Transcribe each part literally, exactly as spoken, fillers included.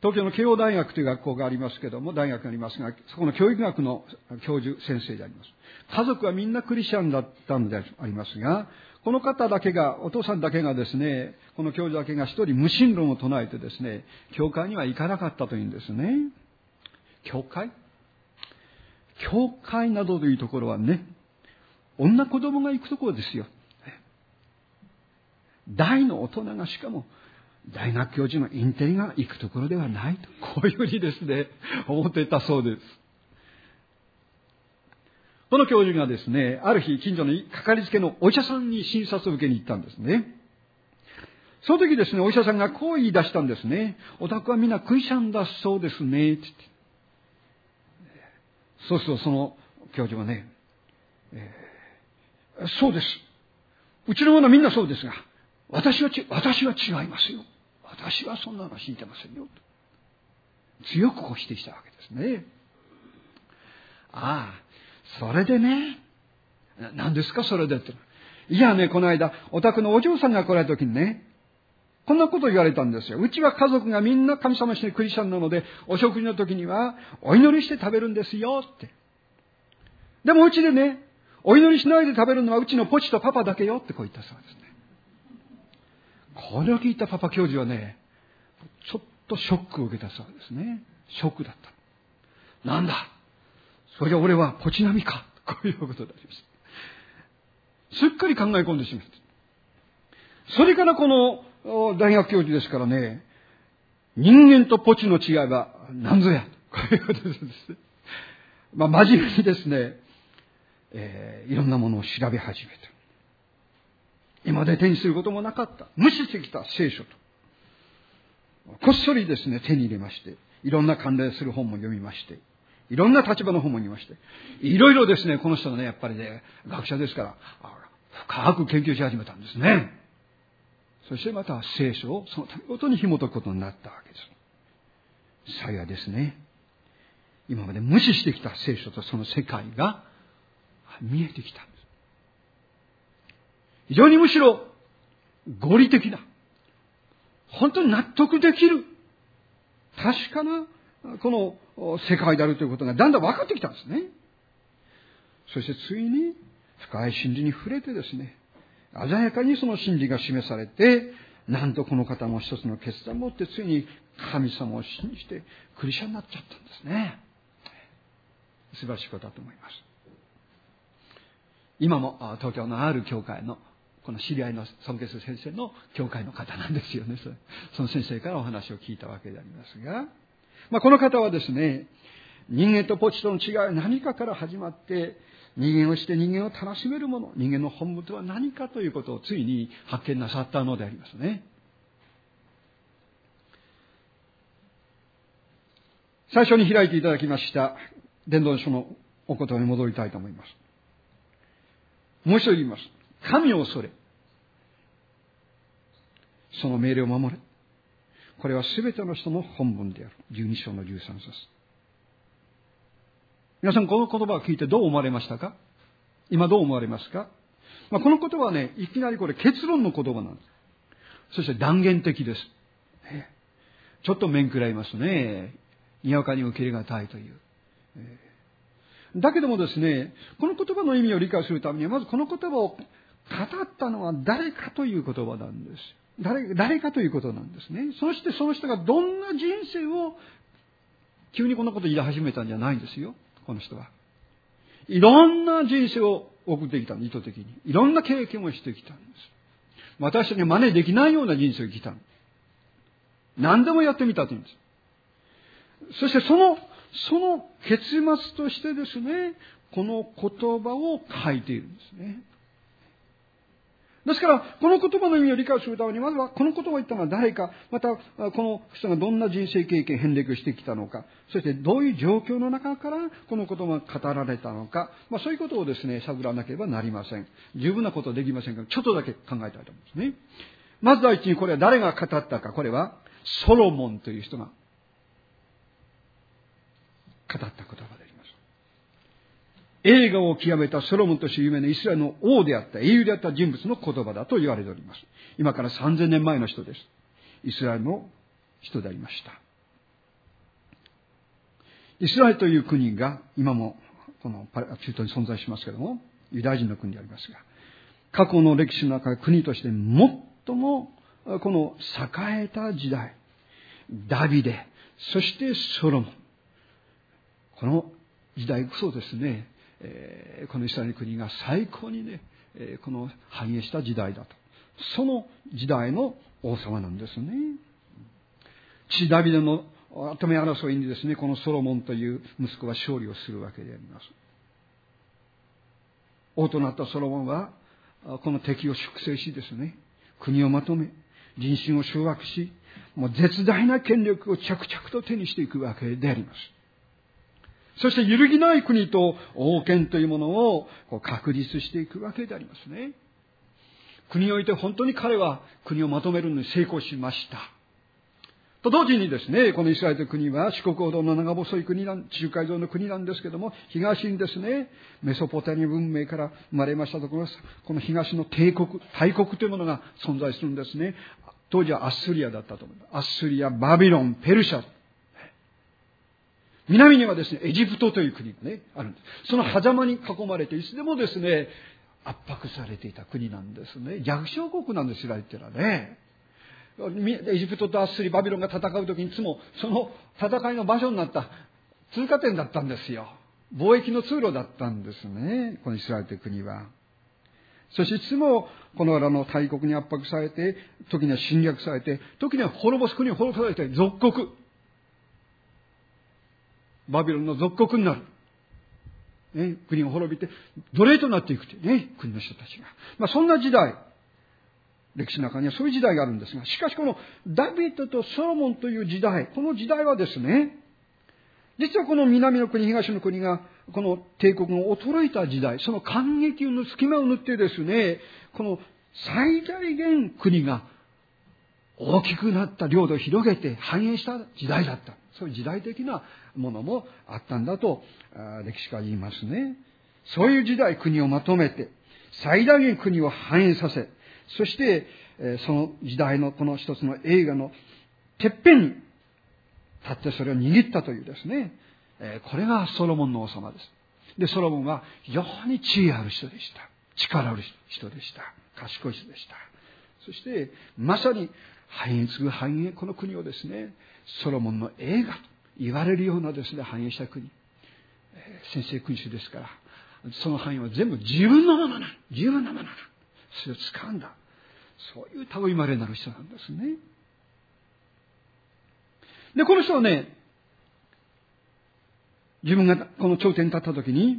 東京の慶応大学という学校がありますけども、大学がありますが、そこの教育学の教授先生であります。家族はみんなクリスチャンだったのでありますが、この方だけが、お父さんだけがですね、この教授だけが一人無神論を唱えてですね、教会には行かなかったというんですね。教会教会などというところはね、女子供が行くところですよ。大の大人がしかも大学教授のインテリが行くところではないと、こういうふうにですね、思っていたそうです。この教授がですね、ある日近所のかかりつけのお医者さんに診察を受けに行ったんですね。その時ですね、お医者さんがこう言い出したんですね。お宅はみんなクリスチャンだそうですね、って言って。そうするとその教授はね、えー、そうです。うちの者はみんなそうですが、私はち、私は違いますよ。私はそんなの信じてませんよ。と強くこう否定したわけですね。ああ、それでね。何ですかそれでって。いやね、この間、お宅のお嬢さんが来られた時にね、こんなことを言われたんですよ。うちは家族がみんな神様してクリスチャンなので、お食事の時にはお祈りして食べるんですよって。でもうちでね、お祈りしないで食べるのはうちのポチとパパだけよってこう言ったそうですね。これを聞いたパパ教授はね、ちょっとショックを受けたそうですね。ショックだった。なんだ、それじゃ俺はポチ並みか。こういうことになりました。すっかり考え込んでしまった。それからこの大学教授ですからね、人間とポチの違いは何ぞや。こういうことですね。まあ真面目にですね、えー、いろんなものを調べ始めた。今まで手にすることもなかった。無視してきた聖書と。こっそりですね、手に入れまして、いろんな関連する本も読みまして、いろんな立場の本も読みまして、いろいろですね、この人のね、やっぱりね、学者ですから、深く研究し始めたんですね。そしてまた聖書をそのごとに紐解くことになったわけです。幸いですね。今まで無視してきた聖書とその世界が見えてきたんです。非常にむしろ合理的な、本当に納得できる、確かなこの世界であるということがだんだん分かってきたんですね。そしてついに深い真理に触れてですね、鮮やかにその真理が示されて、なんとこの方も一つの決断を持ってついに神様を信じてクリスチャンになっちゃったんですね。素晴らしいことだと思います。今も東京のある教会のこの知り合いの尊敬する先生の教会の方なんですよね。その先生からお話を聞いたわけでありますが、まあ、この方はですね、人間とポチとの違いは何かから始まって、人間をして人間を楽しめるもの、人間の本物とは何かということをついに発見なさったのでありますね。最初に開いていただきました伝道書のお言葉に戻りたいと思います。もう一度言います。神を恐れ、その命令を守れ。これはすべての人の本文である。じゅうに章のじゅうさん節。皆さんこの言葉を聞いてどう思われましたか？今どう思われますか？まあ、この言葉はね、いきなりこれ結論の言葉なんです。そして断言的です。ちょっと面食らいますね。にわかに受け入れがたいという。だけどもですね、この言葉の意味を理解するためには、まずこの言葉を語ったのは誰かという言葉なんです。誰、誰かということなんですね。そしてその人がどんな人生を急にこんなこと言い始めたんじゃないんですよ。この人は。いろんな人生を送ってきた、意図的に。いろんな経験をしてきたんです。私たちに真似できないような人生を生きた。何でもやってみたというんです。そしてその、その結末としてですね、この言葉を書いているんですね。ですから、この言葉の意味を理解するために、まずはこの言葉を言ったのは誰か、また、この人がどんな人生経験、遍歴してきたのか、そしてどういう状況の中からこの言葉が語られたのか、まあそういうことをですね、探らなければなりません。十分なことはできませんが、ちょっとだけ考えたいと思うんですね。まず第一にこれは誰が語ったか、これはソロモンという人が語った言葉であります。栄華を極めたソロモンとして有名なイスラエルの王であった、英雄であった人物の言葉だと言われております。今からさんぜんねんまえの人です。イスラエルの人でありました。 イスラエルという国が今もこの中東に存在しますけれども、ユダヤ人の国でありますが、過去の歴史の中で国として最もこの栄えた時代、ダビデ、そしてソロモン、この時代こそですね、えー、このイスラエルの国が最高にね、えー、この繁栄した時代だと。その時代の王様なんですね。父ダビデの跡目争いにですね、このソロモンという息子は勝利をするわけであります。王となったソロモンはこの敵を粛清しですね、国をまとめ、人心を掌握し、もう絶大な権力を着々と手にしていくわけであります。そして揺るぎない国と王権というものを確立していくわけでありますね。国において本当に彼は国をまとめるのに成功しました。と同時にですね、このイスラエルという国は四国ほどの長細い国なん、地中海沿いの国なんですけども、東にですね、メソポタミア文明から生まれましたところ、この東の帝国、大国というものが存在するんですね。当時はアッスリアだったと思います。アッスリア、バビロン、ペルシャ。南にはですね、エジプトという国がね、あるんです。その狭間に囲まれて、いつでもですね、圧迫されていた国なんですね。弱小国なんです、イスラエルっていうのはね。エジプトとアッスリ、バビロンが戦うときにいつもその戦いの場所になった通過点だったんですよ。貿易の通路だったんですね、このイスラエルという国は。そしていつもこのらの大国に圧迫されて、時には侵略されて、時には滅ぼす国を滅ぼされて属国。バビロンの属国になる。ね、国が滅びて奴隷となっていくというね、国の人たちが。まあそんな時代、歴史の中にはそういう時代があるんですが、しかしこのダビデとソロモンという時代、この時代はですね、実はこの南の国、東の国が、この帝国が衰えた時代、その間隙の隙間を縫ってですね、この最大限国が大きくなった領土を広げて繁栄した時代だった。そういう時代的なものもあったんだと、歴史家は言いますね。そういう時代、国をまとめて、最大限国を繁栄させ、そして、その時代のこの一つの映画のてっぺんに立ってそれを握ったというですね、これがソロモンの王様です。で、ソロモンは非常に知恵ある人でした。力ある人でした。賢い人でした。そして、まさに繁栄継ぐ繁栄、この国をですね、ソロモンの映画と言われるようなですね、繁栄した国。先制君主ですから、その繁栄は全部自分のものな。自分のものな。それを掴んだ。そういう類まれなる人なんですね。で、この人はね、自分がこの頂点に立った時に、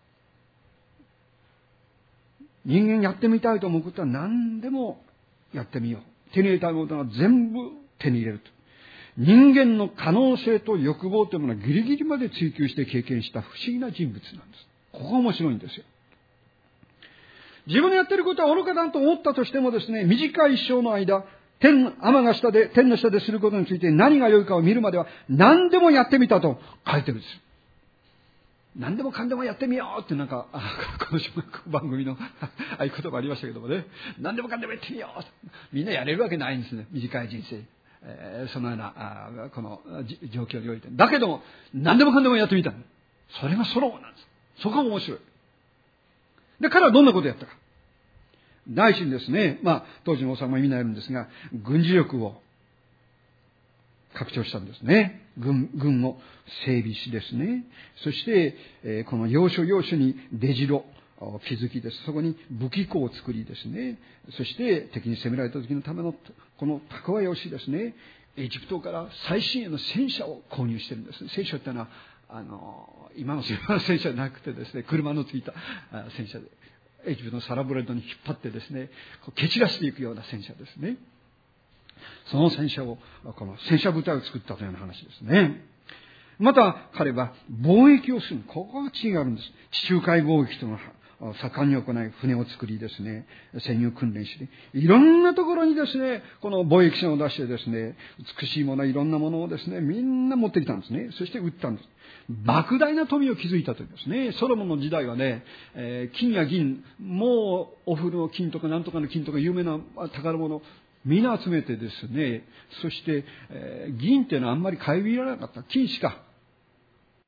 人間やってみたいと思うことは何でもやってみよう。手に入れたいものは全部手に入れると。人間の可能性と欲望というものをギリギリまで追求して経験した不思議な人物なんです。ここが面白いんですよ。自分のやってることは愚かだと思ったとしてもですね、短い一生の間、天、天が下で、天の下ですることについて何が良いかを見るまでは何でもやってみたと書いてるんですよ。何でもかんでもやってみようってなんか、この小学校番組のああいう言葉ありましたけどもね、何でもかんでもやってみよう。みんなやれるわけないんですね、短い人生。えー、そのような、あこの状況において。だけども、何でもかんでもやってみた。それがソロモンなんです。そこが面白い。で、彼はどんなことをやったか。第一にですね、まあ、当時の王様は意味ないんですが、軍事力を拡張したんですね。軍、軍を整備しですね。そして、えー、この要所要所に出城を築きです。そこに武器庫を作りですね。そして敵に攻められた時のためのこの蓄えをしですね、エジプトから最新鋭の戦車を購入してるんです。戦車ってのは、あの、今の戦車じゃなくてですね、車のついた戦車で、エジプトのサラブレッドに引っ張ってですね、蹴散らしていくような戦車ですね。その戦車を、この戦車部隊を作ったというような話ですね。また彼は貿易をする。ここが違うんです。地中海貿易というのを盛んに行い、船を作りですね、潜入訓練して、いろんなところにですね、この貿易船を出してですね、美しいもの、いろんなものをですね、みんな持ってきたんですね。そして売ったんです。莫大な富を築いたというんですね。ソロモンの時代はね、えー、金や銀、もうオフの金とかなんとかの金とか有名な宝物、みんな集めてですね、そして、えー、銀っていうのはあんまり買い入れられなかった。金しか